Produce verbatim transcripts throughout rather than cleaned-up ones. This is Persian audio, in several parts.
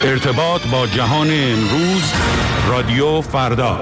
ارتباط با جهان امروز، رادیو فردا.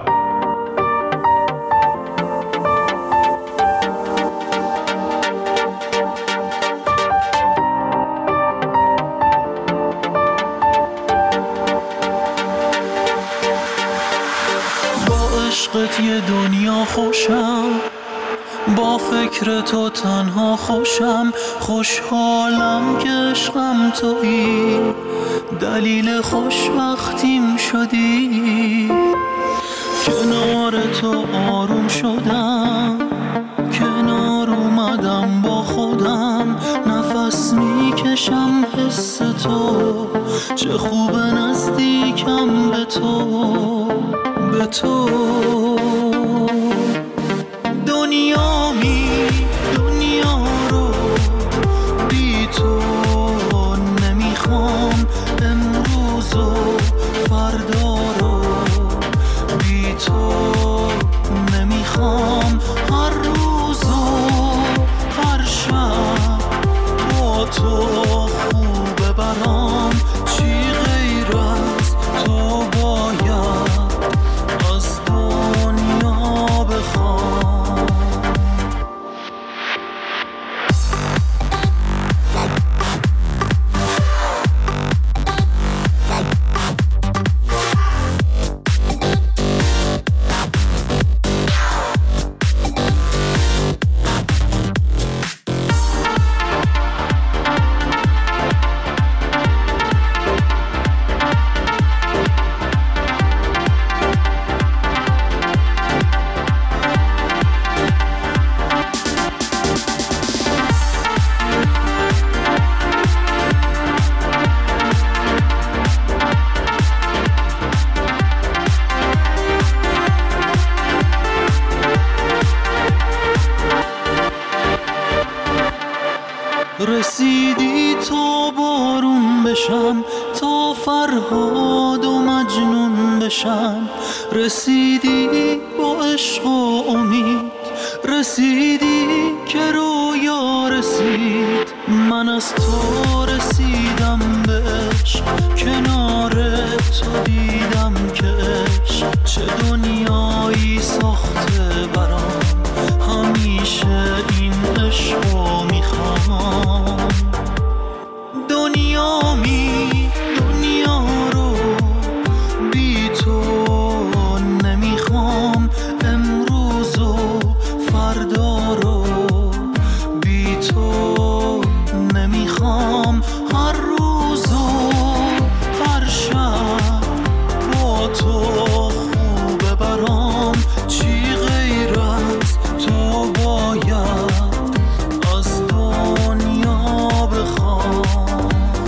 با عشقت یه دنیا خوشم، با فکر تو تنها خوشم، خوشحالم که عشقم تویی، دلیل خوشبختیم شدی. کنار تو آروم شدم، کنار اومدم با خودم، نفس میکشم حس تو، چه خوب نزدیکم به تو، به تو. دنیا می دنیا رو بی تو نمیخوام، امروز و فردا رو بی تو نمیخوام، هر روز و هر شب با تو خوبه برام، چی غیر از تو باید از دنیا بخوام. رسیدی تا بارون بشم، تا فرهاد و مجنون بشم، رسیدی با عشق و امید، رسیدی که رویا رسید، من از تو رسیدم به عشق، کنار تو دیدم که عشق چه دنیایی ساخته برام، همیشه این عشقو میخوام. دنیا می دنیا رو بی تو نمیخوام، امروز و فردا رو بی تو نمیخوام، هر روز و هر شب با تو خوبه برام، چی غیر از تو باید از دنیا بخوام.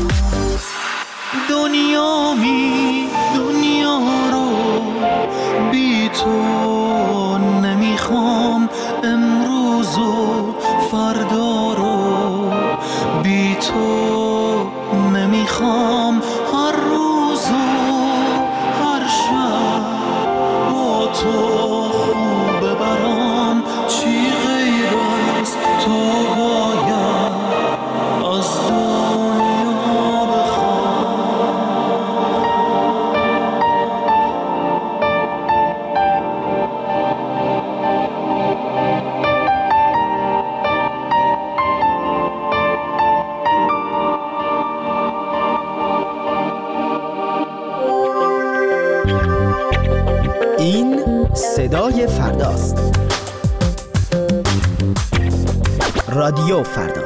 دنیا می دنیا رو بی تو نمیخوام، امروز و فردا رو بی تو نمیخوام، هر روز و هر شب با تو خوبه برام، چی غیر از تو باید از دنیا بخوام. این صدای فرداست. رادیو فردا.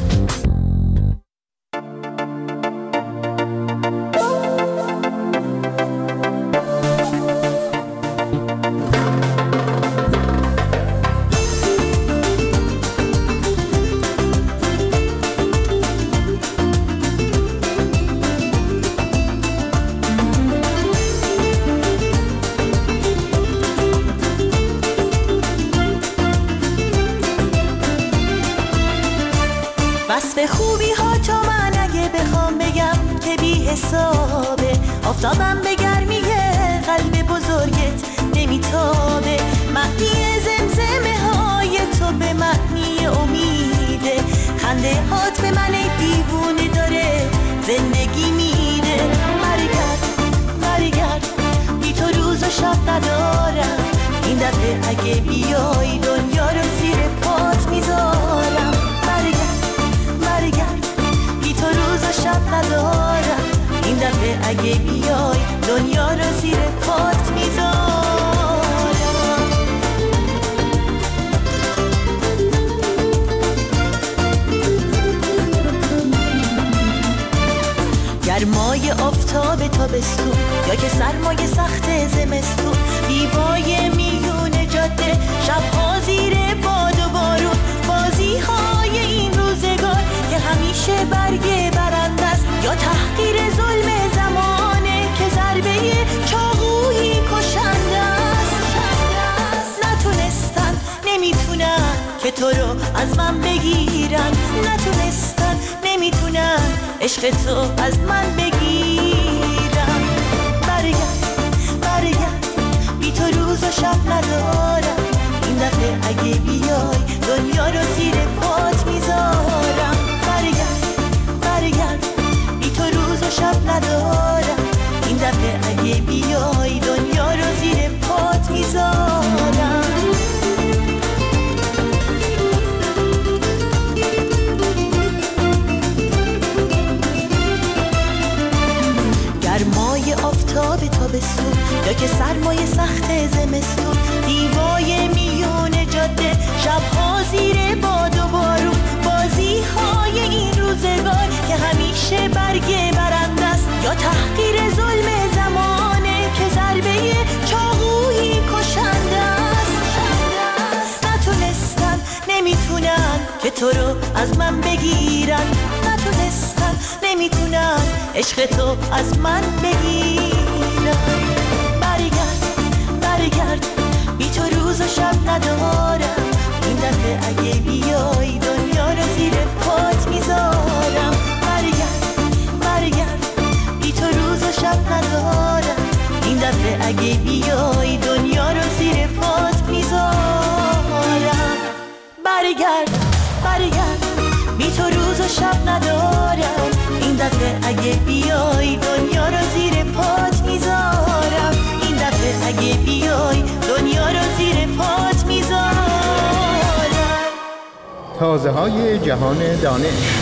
وصف خوبی ها تو من اگه بخوام بگم که بی حسابه، آفتابم به گرمی قلب بزرگت نمیتابه، معنی زمزمه های تو به معنی امیده، خنده هات به من دیوونه داره زندگی میده. دفعه اگه بیای دنیا رو زیر پات میذارم. برگرد برگرد بی تو روز و شب ندارم. این دفعه اگه بیای دنیا رو زیر پات میذارم. گرمای آفتاب تابستون یا که سرمای سخت زمستون، دیوای میون جاده، شبها زیر باد و بارون، بازی های این روزگار که همیشه برگ برنده است یا تحقیر ظلم زمانه که ضربه چاقویی کشنده است. نتونستن نمیتونن که تو رو از من بگیرن، نتونستن نمیتونن عشق تو از من بگیرن. برگرد برگرد بی تو روز و شب ندارم. این دفعه اگه بیای دنیا رو زیر پات میذارم. برگرد برگرد بی تو روز و شب ندارم. این دفعه اگه بیای دنیا رو زیر پات میذارم. گرمای آفتاب تابستون یا که سرمای سخت زمستون، دیوای میون جاده، شبها زیر باد و بارون، بازی های این روزگار که همیشه برگ برنده است یا تحقیر ظلم زمانه که ضربه چاقویی کشنده است. نتونستن نمیتونن که تو رو از من بگیرن، نتونستن نمیتونن عشق تو از من بگیرن. برگرد برگرد بی تو روز و شب ندارم. این دفعه اگه بیای دنیا رو زیر پات میذارم. برگرد برگرد بی تو روز و شب ندارم. این دفعه اگه بیای دنیا رو زیر پات میذارم. برگرد برگرد بی تو روز و شب ندارم. این دفعه اگه بیای دنیا رو زیر پات میذارم. این دفعه اگه بیای دنیا رو زیر پات میذارم. تازه های جهان دانش.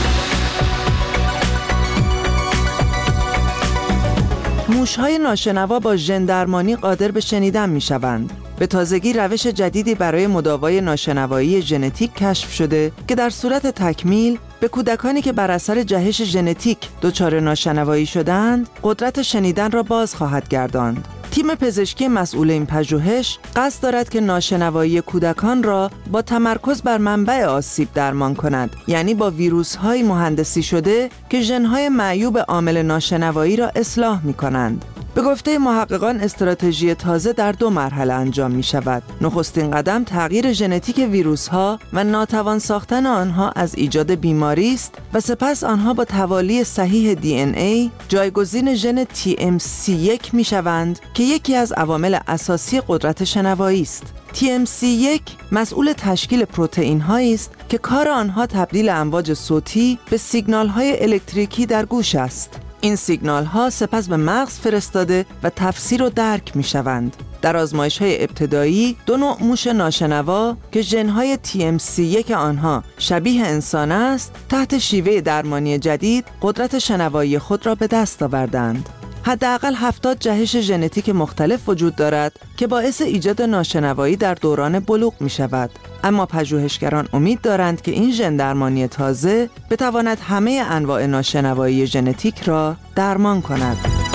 موش‌های ناشنوا با ژن درمانی قادر به شنیدن می‌شوند. به تازگی روش جدیدی برای مداوای ناشنوایی ژنتیک کشف شده که در صورت تکمیل به کودکانی که بر اثر جهش ژنتیک دچار ناشنوایی شدند، قدرت شنیدن را باز خواهد گرداند. تیم پزشکی مسئول این پژوهش قصد دارد که ناشنوایی کودکان را با تمرکز بر منبع آسیب درمان کند، یعنی با ویروس‌های مهندسی شده که ژن‌های معیوب عامل ناشنوایی را اصلاح می‌کنند. به گفته محققان استراتژی تازه در دو مرحله انجام می شود. نخستین قدم تغییر ژنتیک ویروس ها و ناتوان ساختن آنها از ایجاد بیماری است و سپس آنها با توالی صحیح دی ان ای جایگزین ژن تی ام سی یک می شوند که یکی از عوامل اساسی قدرت شنوایی است. تی ام سی یک مسئول تشکیل پروتئین هایی است که کار آنها تبدیل امواج صوتی به سیگنال های الکتریکی در گوش است. این سیگنال ها سپس به مغز فرستاده و تفسیر و درک می شوند. در آزمایش های ابتدایی دو نوع موش ناشنوا که ژن های تی ام سی یک آنها شبیه انسان است، تحت شیوه درمانی جدید قدرت شنوایی خود را به دست آوردند. حداقل هفتاد جهش ژنتیک مختلف وجود دارد که باعث ایجاد ناشنوایی در دوران بلوغ می شود. اما پژوهشگران امید دارند که این ژن درمانی تازه بتواند همه انواع ناشنوایی ژنتیک را درمان کند.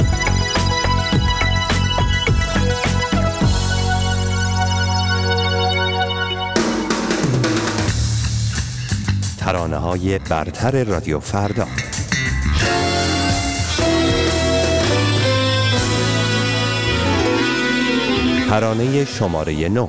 ترانه‌های برتر رادیو فردا. ترانه شماره نه.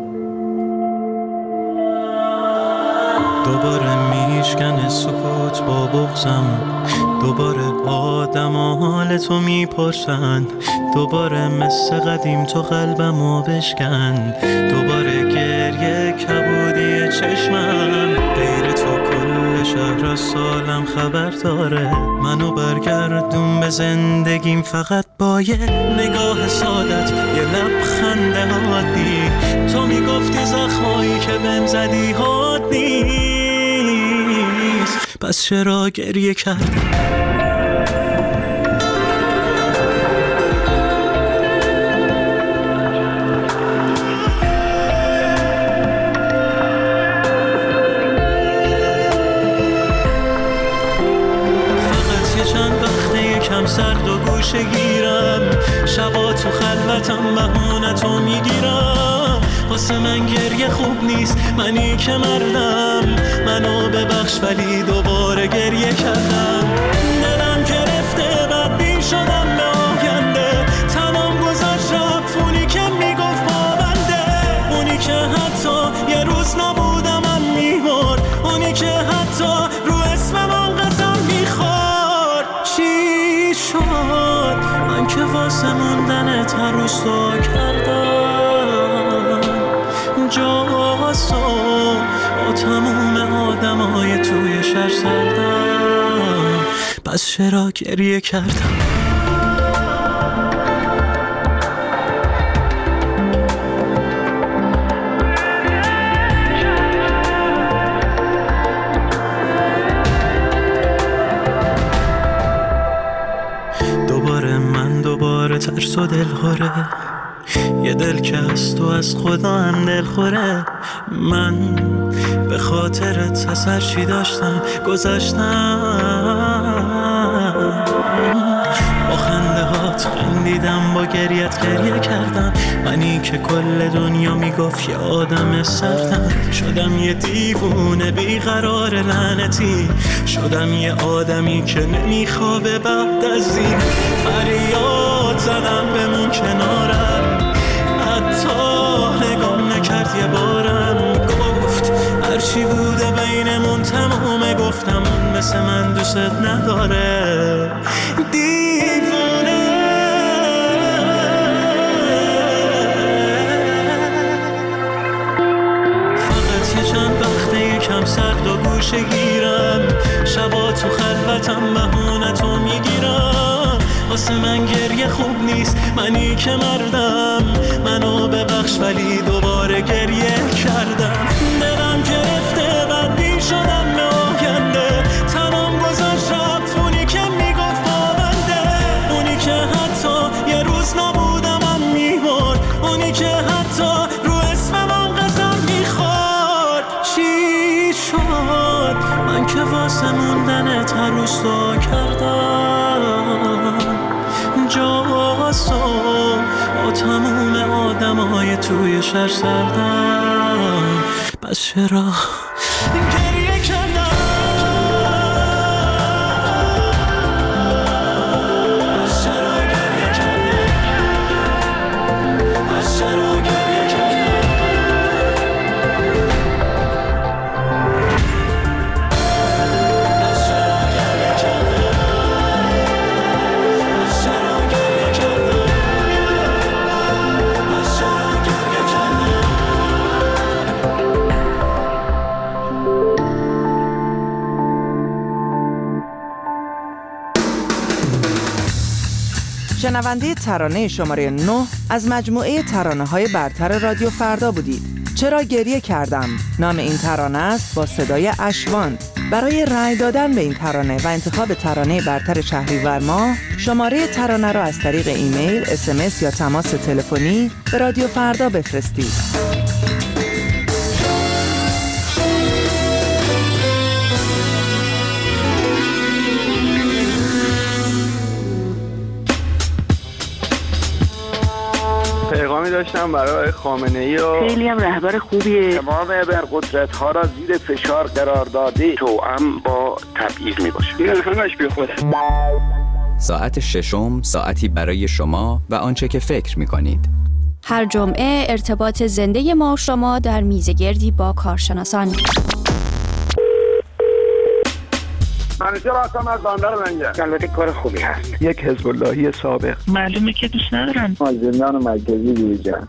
دوباره میشکنه سکوت با بغضم، دوباره آدم حال تو میپرسن، دوباره مثل قدیم تو قلبمو بشکن، دوباره گریه کبودی چشمم، غیر تو کل شهر از سالم خبر داره. منو برگردون به زندگیم فقط با یه نگاه سادت، یه لبخنده عادی. تو میگفتی زخمایی که بهم زدی حاد نیست، پس چرا گریه کردی؟ سرد و گوشه گیرم، شبا تو خلوتم بهونتو میگیرم. واسه من گریه خوب نیست، منی که مردم. منو ببخش ولی دوباره گریه کردم. دلم گرفته بدبین شدم به آینده، تمام گذاشت رفت اونی که میگفت پابنده. اونی که حتی یه روز نبودم من میمرد، اونی که حتی رو اسمم آنقدر میخورد. چی شد من که واسه موندنت هر روز دعا کردم؟ جاسو با تموم آدمای توی شهر سردم، پس چرا گریه کردم؟ ترس و دل خوره، یه دل که از تو از خدا هم دل خوره. من به خاطرت از هر چی داشتم گذاشتم، با خنده هات خندیدم، با گریت گریه کردم. منی که کل دنیا میگفت یه آدم سردم، شدم یه دیوونه بیقرار لعنتی. شدم یه آدمی که نمیخوابه بعد از این. فریاد زدم بمون کنارم، حتی نگام نکرد یه بارم. گفت هرچی بوده بینمون تمومه، گفتم مثل من دوست نداره. دیوونه فقط یه چند وقته یکم سرد و گوشه گیرم، شبا تو خلوتم بهونتو میگیرم. واسه من گریه خوب نیست، منی که مردم. منو ببخش ولی دوباره گریه کردم. دلم گرفته بدبین شدم به آینده، تنم گذاشت رفت اونی که میگفت پابنده. اونی که حتی یه روز نبودم من میمرد، اونی که حتی رو اسمم آنقدر میخورد. چی شد من که واسه موندنت هر روز دعا کردم؟ جاسو با تموم آدمای توی شهر سردم، پس چرا گریه کردم؟ پس چرا گریه کردم؟ پس چرا گریه کردم؟ شنونده ترانه شماره نه از مجموعه ترانه‌های برتر رادیو فردا بودید. چرا گریه کردم نام این ترانه است، با صدای اشوان. برای رأی دادن به این ترانه و انتخاب ترانه برتر شهریور ماه، شماره ترانه را از طریق ایمیل، اس ام اس یا تماس تلفنی به رادیو فردا بفرستید. پیغامی داشتم برای خامنه‌ای و خیلی هم رهبر خوبیه. تمام ابرقدرت ها را زیر فشار قرار داده، توأم با تبعیض می باشه. این همش بی خوده. ساعت ششم ساعتی برای شما و آنچه که فکر می کنید. هر جمعه ارتباط زنده ما و شما در میزگردی با کارشناسان. منیجر هستم از بندر منجر. البته کار خوبی هست. یک حزب اللهی سابق. معلومه که دوست ندارن. از زندان مرکزی بیرون.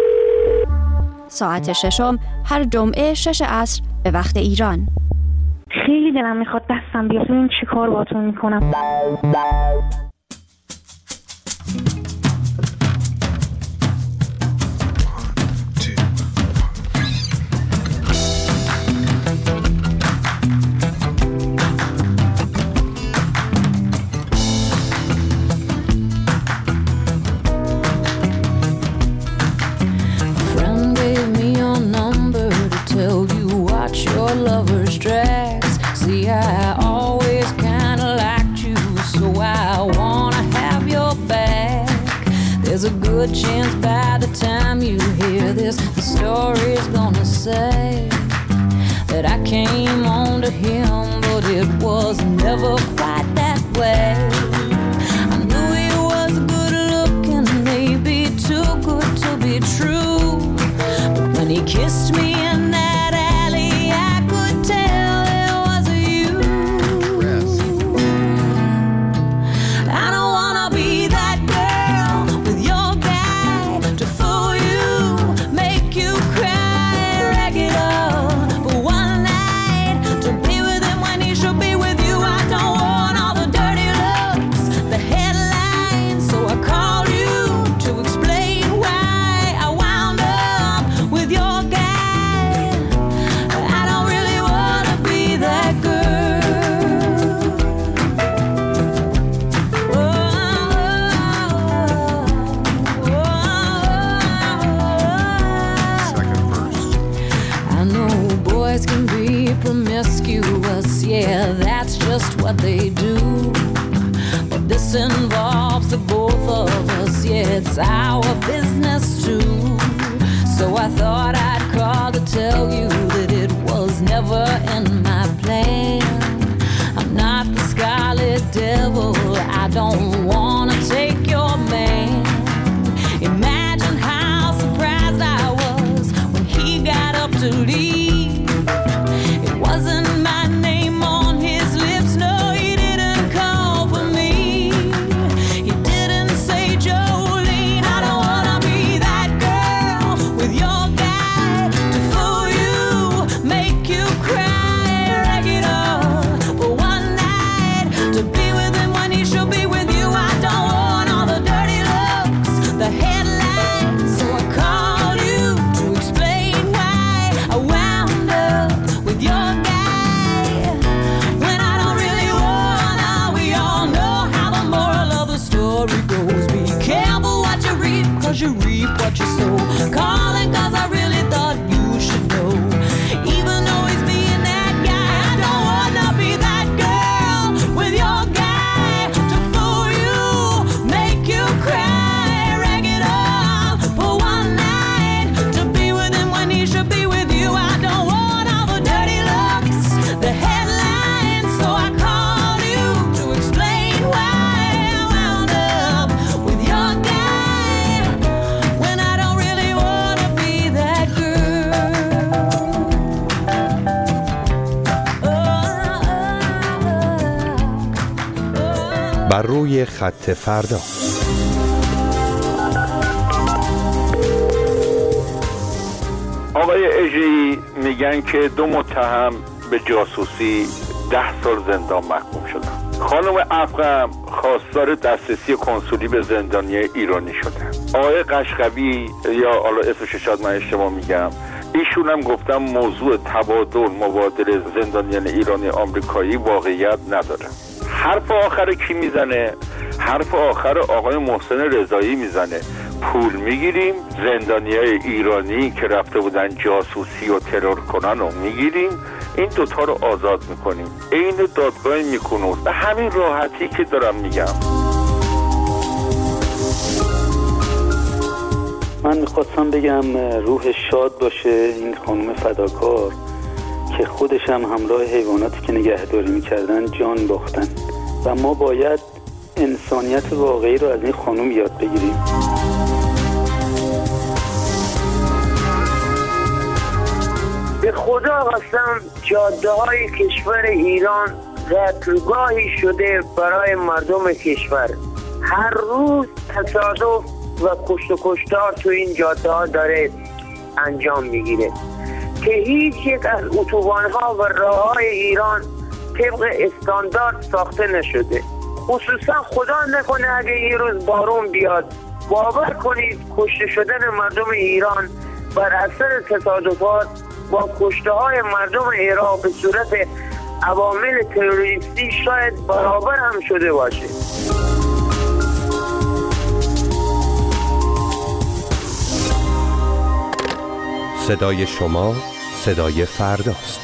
ساعت ششم هر جمعه شش عصر به وقت ایران. خیلی دلم میخواد دستم بیاد ببین چی کار باهاتون میکنم. There's a good chance by the time you hear this, the story's gonna say that I came on to him, but it was never quite that way. I knew he was good looking, maybe too good to be true, but when he kissed me in that alley, I could tell it was you. I don't wanna be that girl with your guy to fool you, make you cry, rag it up for one night, to be with him when he should be with you. I don't want all the dirty looks, the headlines, so I called you to explain why I wound up with your guy. I don't really wanna be that girl. Oh, Second verse. I know boys can be promiscuous, yeah, that's just what they do. But this involves the both of us, yeah, it's our business too. So I thought I'd call to tell you that it was never in my plan. I'm not the Scarlet Devil, I don't wanna take your man. Imagine how surprised I was when he got up to leave. It wasn't my name on his lips, no, he didn't call for me. He didn't say Jolene. I don't wanna be that girl with your guy to fool you, make you cry, rag it up for one night, to be with him when he should be with you. I don't want all the dirty looks, the headlines, so I called you to explain why I wound up with your guy when I don't really wanna. We all know how the moral of the story goes. Be careful what you reap, cause you reap what you sow. Calling cause I really thought you should know. Even though he's being that guy, I don't wanna be that girl with your guy to fool you, make you cry, rag it up for one night, to be with him when he should be with you. I don't want all the dirty looks, the headlines, so I called you to explain why I wound up with your guy when I don't really wanna be that girl. Oh, oh, oh. بر روی خط فردا. آقای اژه‌ای میگن که دو متهم به جاسوسی ده سال زندان محکوم شدن. خانم افغم خواستار دسترسی کنسولی به زندانی ایرانی شدن. آقای قشقوی یا حالا اسمش شاید من اشتباه میگم، ایشون هم گفتم موضوع تبادل مبادله زندانیان ایرانی آمریکایی واقعیت نداره. حرف آخر کی میزنه؟ حرف آخر آقای محسن رضایی میزنه. پول میگیریم، زندانیای ایرانی که رفته بودن جاسوسی و ترور کنن رو میگیریم، این دوتا رو آزاد میکنیم. عین دادگاه میکنوس. به همین راحتی که دارم میگم. من میخواستم بگم روح شاد باشه این خانم فداکار که خودش هم همراه حیواناتی که نگهداری میکردن جان باختن و ما باید انسانیت واقعی رو از این خانم یاد بگیریم. به خدا قسم جاده های کشور ایران قتلگاهی شده برای مردم کشور. هر روز تصادف و کشت و کشتار تو این جاده ها داره انجام میگیره. که هیچ یک از اتوبان‌ها و راه‌های ایران طبق استاندارد ساخته نشده. خصوصا خدا نکنه اگه یه روز بارون بیاد، باور کنید کشته شدن مردم ایران بر اثر تصادفات با کشته های مردم عراق به صورت عوامل تروریستی شاید برابر هم شده باشه. صدای شما صدای فرداست.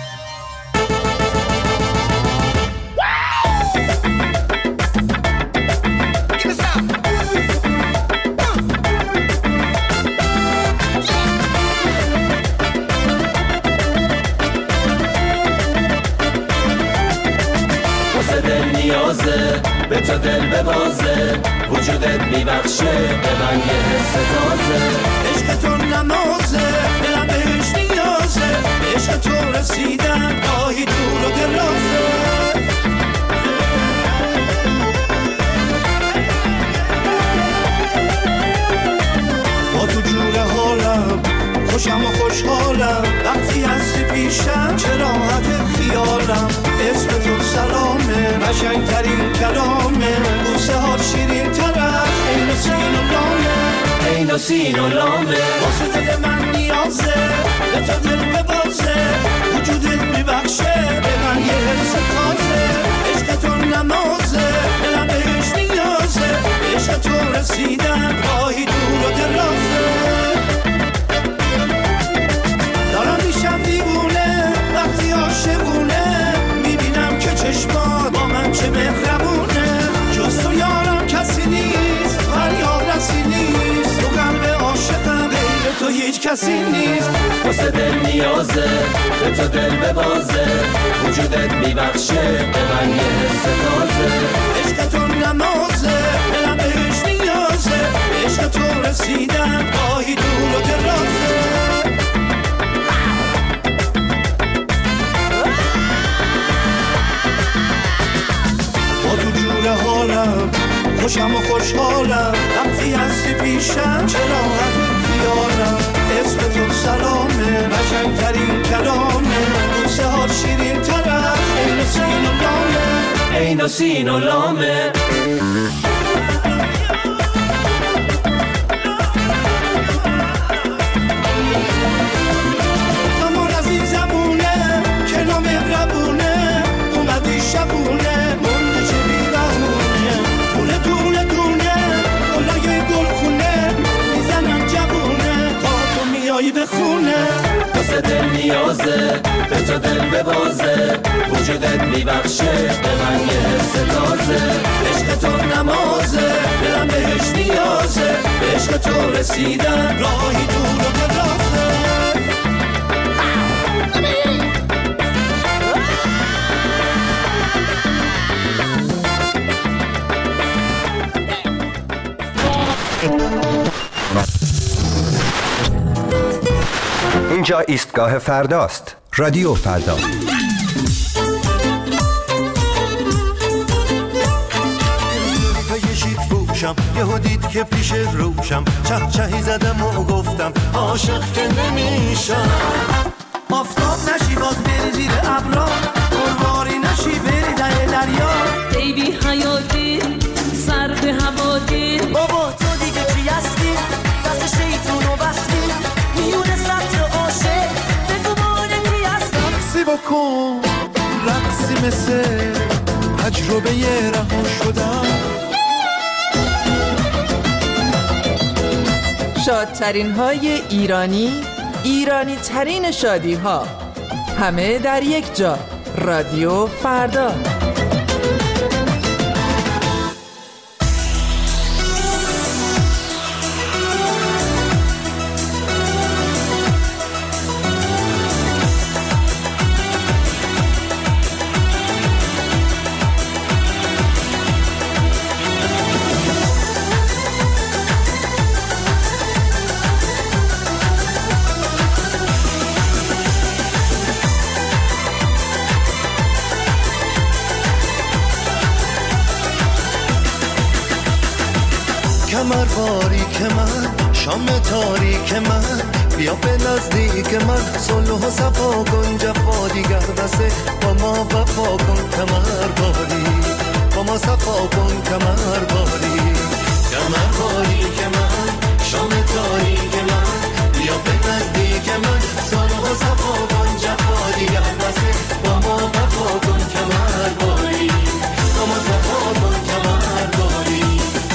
به تو دل ببازه، وجودت میبخشه به من یه حس تازه. عشق تو نمازه، دلم بهش نیازه، عشق تو رسیدم گاهی دور و درازه. با تو جور حالم خوشم و خوشحالم، وقتی هستی پیشم چه راحت خیالم. اسم تو سلامه، قشنگترین کلامه، بوسه ها شیرین تره، عین و سین و لامه، عین و سین و لامه. واسه دل من نیازه، به تو دل ببازه، وجودت میبخشه به من یه حس تازه. عشق تو نمازه، دلم بهش نیازه، عشق تو رسیدم گاهی دور و درازه. دارم میشم دیوونه وقتی عاشقونه، میبینم که چشمات با من چه مهربونه. جز تو یارم کسی نیست، فریاد رسی نیست، تو قلب عاشقم غیر تو هیچ کسی نیست. واسه دل نیازه، به تو دل ببازه، وجودت میبخشه به من یه حس تازه. عشق تو نمازه، دلم بهش نیازه، عشق تو رسیدم گاهی دور و درازه. حالم خوشم و خوشحالم، وقتی هستی پیشم چه راحت خیالم. اسم تو سلامه، قشنگترین کلامه، بوسه ها شیرین تره، عین و سین و لامه، عین و سین و لامه. امان از این زمونه که نامهربونه، اومدی شبونه مونده چه بیرهونه، دونه دونه دونه گلای گلخونه، میزنم جوونه تا تو میایی به خونه. واسه دل نیازه، به تو دل ببازه، وجودت میبخشه به من یه حس تازه. عشق تو نمازه، دلم بهش نیازه، به عشق تو رسیدم راهی دور و درازه. اینجا ایستگاه فرداست. رادیو فردا. یهو دید که پیش روشم، چه چهی زدم و گفتم عاشق که نمیشم. آفتاب نشی باز بری زیر ابرا، قرواری نشی بری ته دریا. ای بی حیاتی سر به هواتی، بابا تو دیگه چی هستی؟ دست شیطونو بستی، میونه سطر عاشق بگو مانه کی هستی؟ رقصی بکن رقصی مثل تجربه رها شدم. شادترین های ایرانی، ایرانی ترین شادی ها، همه در یک جا. رادیو فردا. کمر باریک من، شام تاریک من، بیا به نزدیک من صلح و صفا کن جفا دیگر بسه با ما وفا کن کمر باری با ما صفا کن کمر باری کمر باری که من شام تاریک من بیا به نزدیک من صلح و صفا کن جفا دیگر بسه با ما وفا کن کمر باری با ما صفا کن کمر باری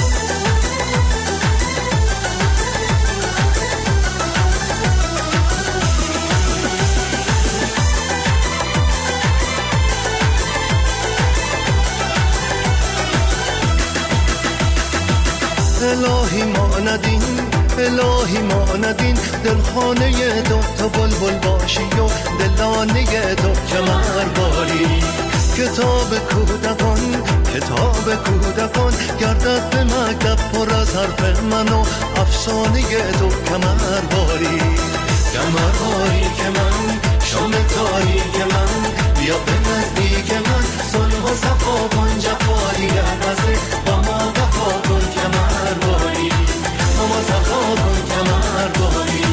الهی ما ندین الهی ما ندین دلخانه تو تو بلبل باشی و دلانه تو کمر باری کتاب کودکان کتاب کودکان گردد به مکتب پر از حرف من و افسانه تو کمر باری کمر باری که من شام تاریک من بیا به نزدیک من صلح و صفا کن جفا دیگر بسه با ما وفا کن کمر باری با ما صفا کن کمر باری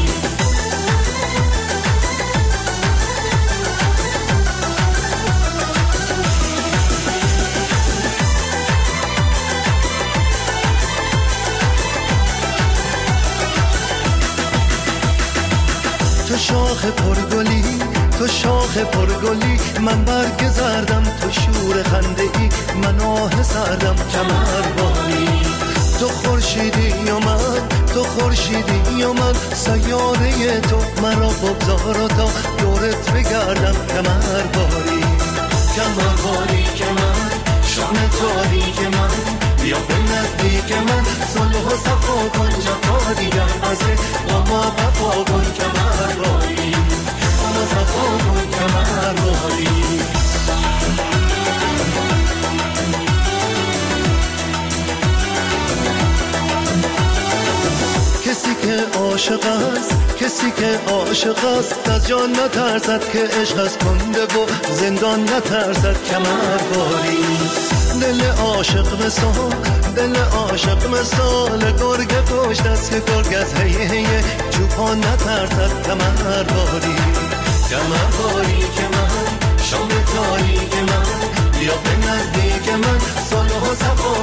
تو شاخ پرگلی تو شاخ پرگلی من برگ زردم تو شور خنده ای من آه سردم کمر باری تو خورشیدی و من تو خورشیدی و من سیاره تو مرا بگذار و تا دورت بگردم کمر باری کمر باری که من شام تاریک من بیا به نزدیک من صلح و صفا کن جفا دیگر بسه با ما وفا کن کمر باری با ما صفا کن کمر باری کسی که عاشق است کسی که عاشق است از جان نترسد که عشق است مونده و زندان نترسد کمر باری دل عاشق مثال دل عاشق مثال گرگ پشت است که گرگ از هی هی چوپان نترسد کمر باری کمر باری که من شام تاریک من بیا به نزدیک من صلح و صفا